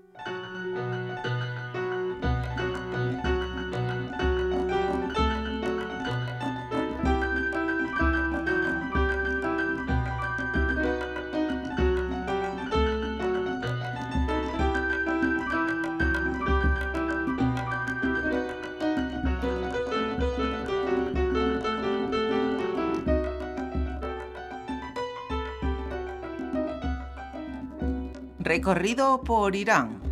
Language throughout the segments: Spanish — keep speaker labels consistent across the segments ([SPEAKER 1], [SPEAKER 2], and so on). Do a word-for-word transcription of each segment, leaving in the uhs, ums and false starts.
[SPEAKER 1] Recorrido por Irán.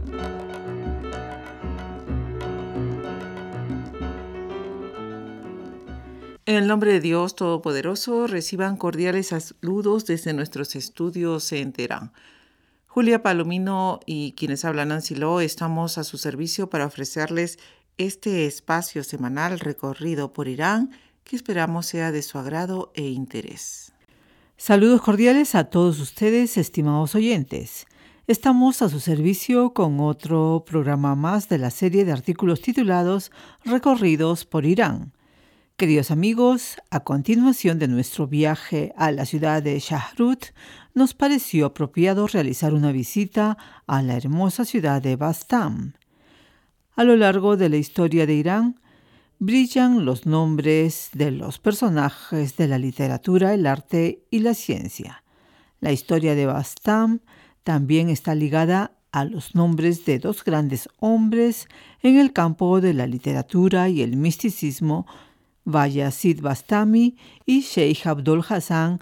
[SPEAKER 1] En el nombre de Dios Todopoderoso, reciban cordiales saludos desde nuestros estudios en Teherán. Julia Palomino y quienes hablan Nancy Lo estamos a su servicio para ofrecerles este espacio semanal recorrido por Irán que esperamos sea de su agrado e interés.
[SPEAKER 2] Saludos cordiales a todos ustedes, estimados oyentes. Estamos a su servicio con otro programa más de la serie de artículos titulados Recorridos por Irán. Queridos amigos, a continuación de nuestro viaje a la ciudad de Shahrut, nos pareció apropiado realizar una visita a la hermosa ciudad de Bastam. A lo largo de la historia de Irán, brillan los nombres de los personajes de la literatura, el arte y la ciencia. La historia de Bastam también está ligada a los nombres de dos grandes hombres en el campo de la literatura y el misticismo, Bayazid Bastami y Sheikh Abdul Hassan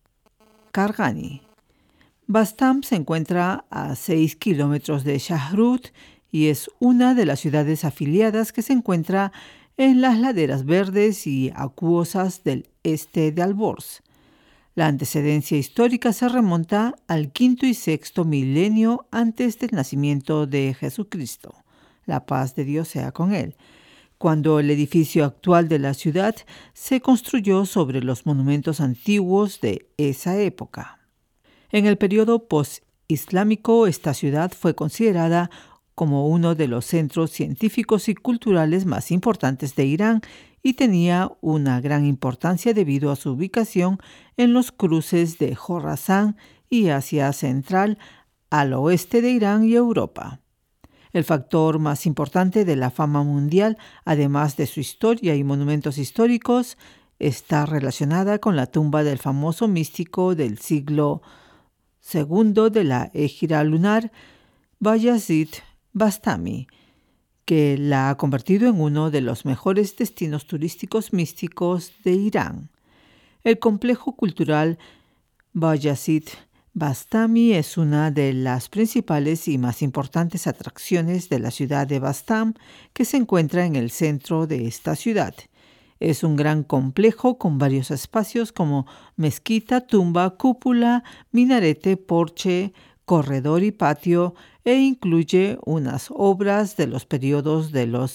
[SPEAKER 2] Karghani. Bastam se encuentra a seis kilómetros de Shahrut y es una de las ciudades afiliadas que se encuentra en las laderas verdes y acuosas del este de Alborz. La antecedencia histórica se remonta al quinto y sexto milenio antes del nacimiento de Jesucristo. La paz de Dios sea con él, cuando el edificio actual de la ciudad se construyó sobre los monumentos antiguos de esa época. En el periodo post-islámico, esta ciudad fue considerada como uno de los centros científicos y culturales más importantes de Irán y tenía una gran importancia debido a su ubicación en los cruces de Jorasán y Asia Central al oeste de Irán y Europa. El factor más importante de la fama mundial, además de su historia y monumentos históricos, está relacionada con la tumba del famoso místico del siglo segundo de la Égira lunar, Bayazid Bastami, que la ha convertido en uno de los mejores destinos turísticos místicos de Irán. El complejo cultural Bayazid Bastami es una de las principales y más importantes atracciones de la ciudad de Bastam, que se encuentra en el centro de esta ciudad. Es un gran complejo con varios espacios como mezquita, tumba, cúpula, minarete, porche, corredor y patio, e incluye unas obras de los periodos de los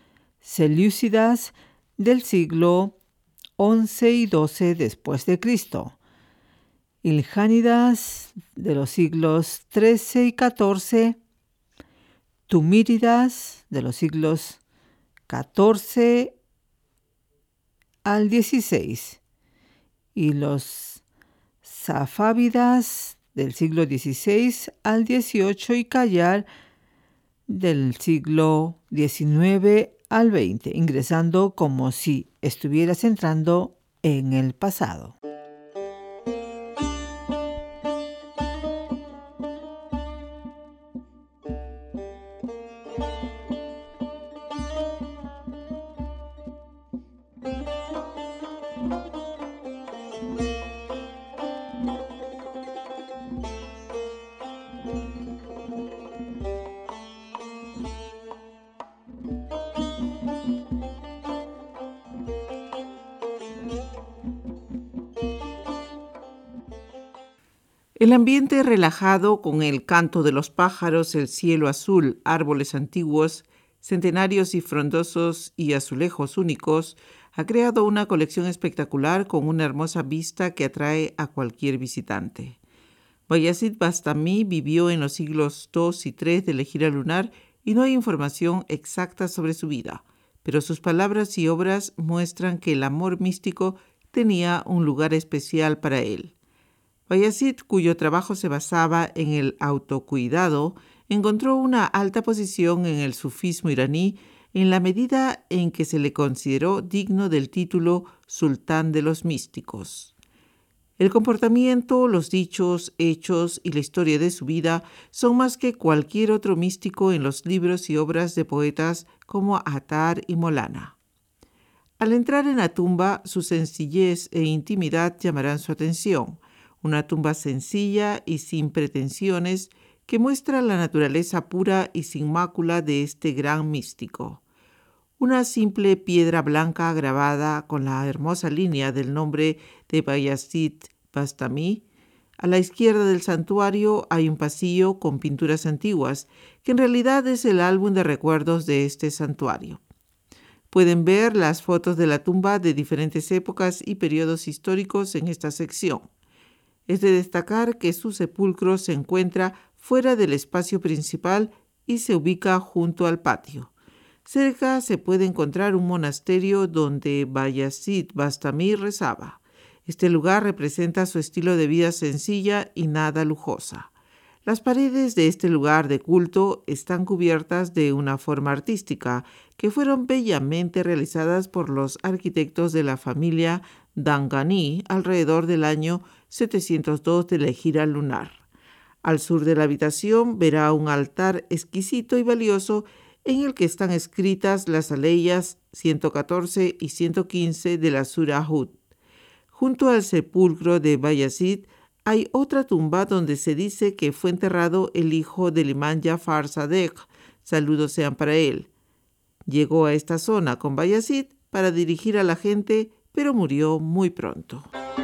[SPEAKER 2] selúcidas del siglo once y doce después de Cristo, iljánidas de los siglos trece y catorce, tumíridas de los siglos catorce al dieciséis y los safávidas del siglo dieciséis al dieciocho y Qajar del siglo diecinueve al veinte, ingresando como si estuvieras entrando en el pasado.
[SPEAKER 1] El ambiente relajado con el canto de los pájaros, el cielo azul, árboles antiguos, centenarios y frondosos y azulejos únicos, ha creado una colección espectacular con una hermosa vista que atrae a cualquier visitante. Bayazid Bastami vivió en los siglos dos y tres de la Égira lunar y no hay información exacta sobre su vida, pero sus palabras y obras muestran que el amor místico tenía un lugar especial para él. Bayazid, cuyo trabajo se basaba en el autocuidado, encontró una alta posición en el sufismo iraní en la medida en que se le consideró digno del título Sultán de los Místicos. El comportamiento, los dichos, hechos y la historia de su vida son más que cualquier otro místico en los libros y obras de poetas como Attar y Molana. Al entrar en la tumba, su sencillez e intimidad llamarán su atención. Una tumba sencilla y sin pretensiones que muestra la naturaleza pura y sin mácula de este gran místico. Una simple piedra blanca grabada con la hermosa línea del nombre de Bayazid Bastami. A la izquierda del santuario hay un pasillo con pinturas antiguas, que en realidad es el álbum de recuerdos de este santuario. Pueden ver las fotos de la tumba de diferentes épocas y periodos históricos en esta sección. Es de destacar que su sepulcro se encuentra fuera del espacio principal y se ubica junto al patio. Cerca se puede encontrar un monasterio donde Bayazid Bastami rezaba. Este lugar representa su estilo de vida sencilla y nada lujosa. Las paredes de este lugar de culto están cubiertas de una forma artística que fueron bellamente realizadas por los arquitectos de la familia Dangani alrededor del año setecientos dos de la Hijra lunar. Al sur de la habitación verá un altar exquisito y valioso en el que están escritas las aleyas ciento catorce y ciento quince de la Sura Hud. Junto al sepulcro de Bayazid hay otra tumba donde se dice que fue enterrado el hijo del imán Jafar Sadegh, saludos sean para él. Llegó a esta zona con Bayazid para dirigir a la gente, pero murió muy pronto.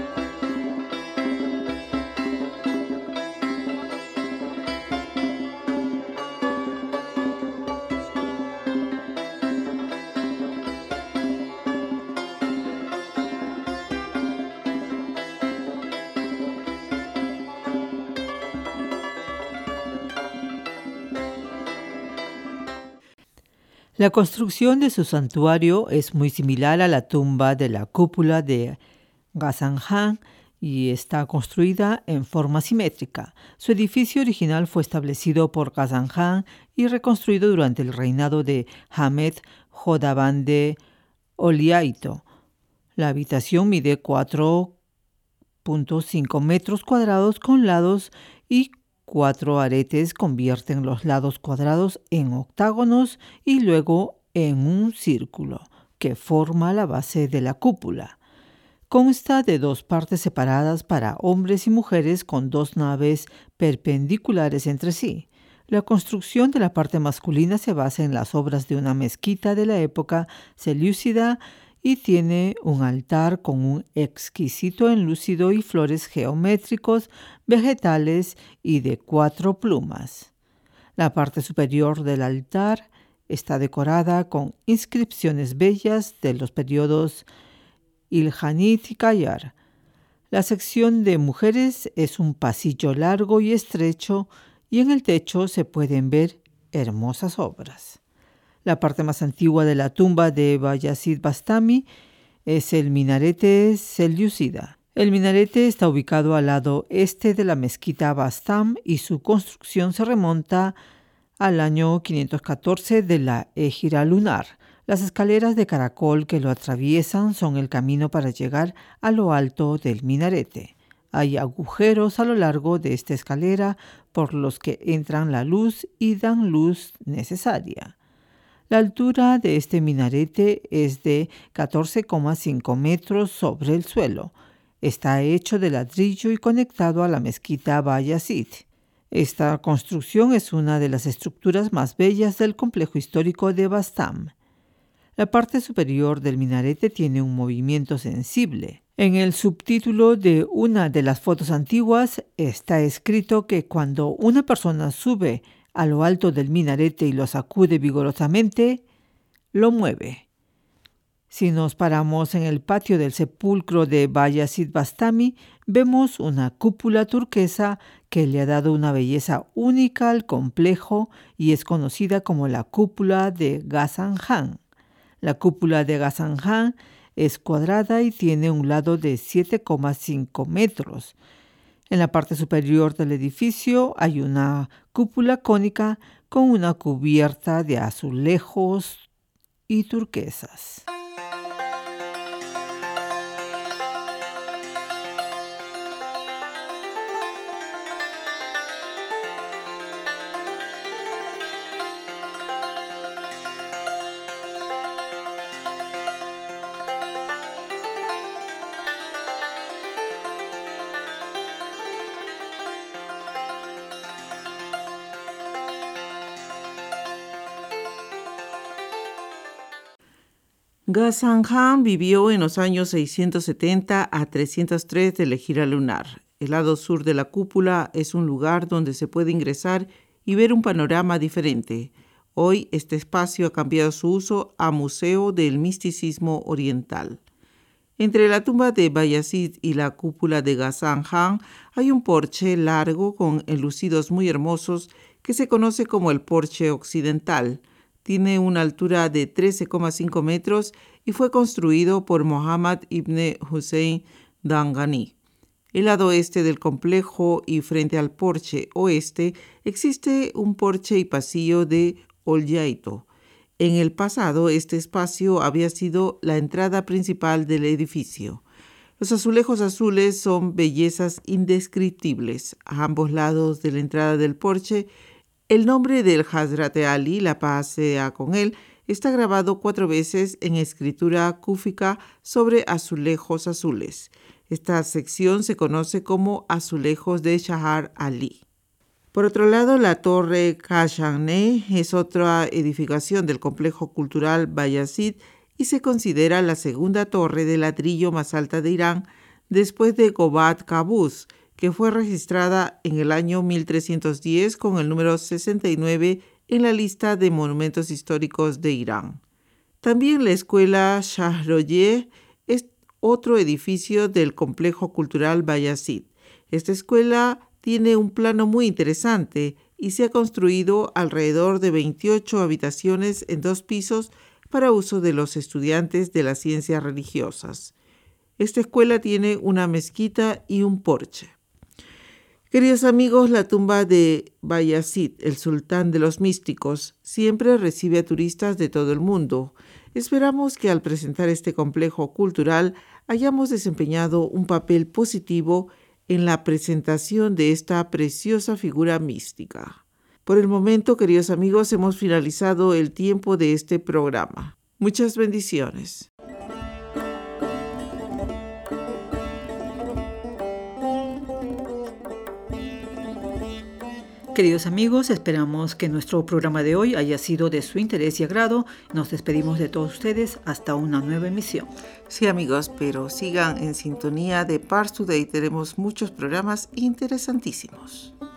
[SPEAKER 2] La construcción de su santuario es muy similar a la tumba de la cúpula de Ghazan Jan y está construida en forma simétrica. Su edificio original fue establecido por Ghazan Jan y reconstruido durante el reinado de Hamed Jodabande Oliaito. La habitación mide cuatro punto cinco metros cuadrados con lados y cuatro aretes convierten los lados cuadrados en octágonos y luego en un círculo que forma la base de la cúpula. Consta de dos partes separadas para hombres y mujeres con dos naves perpendiculares entre sí. La construcción de la parte masculina se basa en las obras de una mezquita de la época selyúcida y tiene un altar con un exquisito enlucido y flores geométricos, vegetales y de cuatro plumas. La parte superior del altar está decorada con inscripciones bellas de los periodos Iljanit y Qajar. La sección de mujeres es un pasillo largo y estrecho y en el techo se pueden ver hermosas obras. La parte más antigua de la tumba de Bayazid Bastami es el minarete selyúcida. El minarete está ubicado al lado este de la mezquita Bastam y su construcción se remonta al año quinientos catorce de la Hijra lunar. Las escaleras de caracol que lo atraviesan son el camino para llegar a lo alto del minarete. Hay agujeros a lo largo de esta escalera por los que entran la luz y dan luz necesaria. La altura de este minarete es de catorce coma cinco metros sobre el suelo. Está hecho de ladrillo y conectado a la mezquita Bayazid. Esta construcción es una de las estructuras más bellas del complejo histórico de Bastam. La parte superior del minarete tiene un movimiento sensible. En el subtítulo de una de las fotos antiguas está escrito que cuando una persona sube a lo alto del minarete y lo sacude vigorosamente, lo mueve. Si nos paramos en el patio del sepulcro de Bayazid Bastami, vemos una cúpula turquesa que le ha dado una belleza única al complejo y es conocida como la cúpula de Ghazan Jan. La cúpula de Ghazan Jan es cuadrada y tiene un lado de siete coma cinco metros. En la parte superior del edificio hay una cúpula cónica con una cubierta de azulejos y turquesas.
[SPEAKER 1] Ghazan Khan vivió en los años seiscientos setenta a trescientos tres de la gira lunar. El lado sur de la cúpula es un lugar donde se puede ingresar y ver un panorama diferente. Hoy este espacio ha cambiado su uso a Museo del Misticismo Oriental. Entre la tumba de Bayazid y la cúpula de Ghazan Khan hay un porche largo con enlucidos muy hermosos que se conoce como el porche occidental. Tiene una altura de trece coma cinco metros y fue construido por Mohammad ibn Hussein Dangani. El lado este del complejo y frente al porche oeste existe un porche y pasillo de Olyaito. En el pasado, este espacio había sido la entrada principal del edificio. Los azulejos azules son bellezas indescriptibles. A ambos lados de la entrada del porche, el nombre del Hazrat Ali, la paz sea con él, está grabado cuatro veces en escritura cúfica sobre azulejos azules. Esta sección se conoce como azulejos de Shahar Ali. Por otro lado, la Torre Kashaneh es otra edificación del complejo cultural Bayazid y se considera la segunda torre de ladrillo más alta de Irán después de Gobat Qaboos, que fue registrada en el año mil trescientos diez con el número sesenta y nueve en la lista de monumentos históricos de Irán. También la escuela Shahroyeh es otro edificio del complejo cultural Bayazid. Esta escuela tiene un plano muy interesante y se ha construido alrededor de veintiocho habitaciones en dos pisos para uso de los estudiantes de las ciencias religiosas. Esta escuela tiene una mezquita y un porche. Queridos amigos, la tumba de Bayazid, el sultán de los místicos, siempre recibe a turistas de todo el mundo. Esperamos que al presentar este complejo cultural hayamos desempeñado un papel positivo en la presentación de esta preciosa figura mística. Por el momento, queridos amigos, hemos finalizado el tiempo de este programa. Muchas bendiciones.
[SPEAKER 2] Queridos amigos, esperamos que nuestro programa de hoy haya sido de su interés y agrado. Nos despedimos de todos ustedes hasta una nueva emisión.
[SPEAKER 1] Sí, amigos, pero sigan en sintonía de Pars Today. Tenemos muchos programas interesantísimos.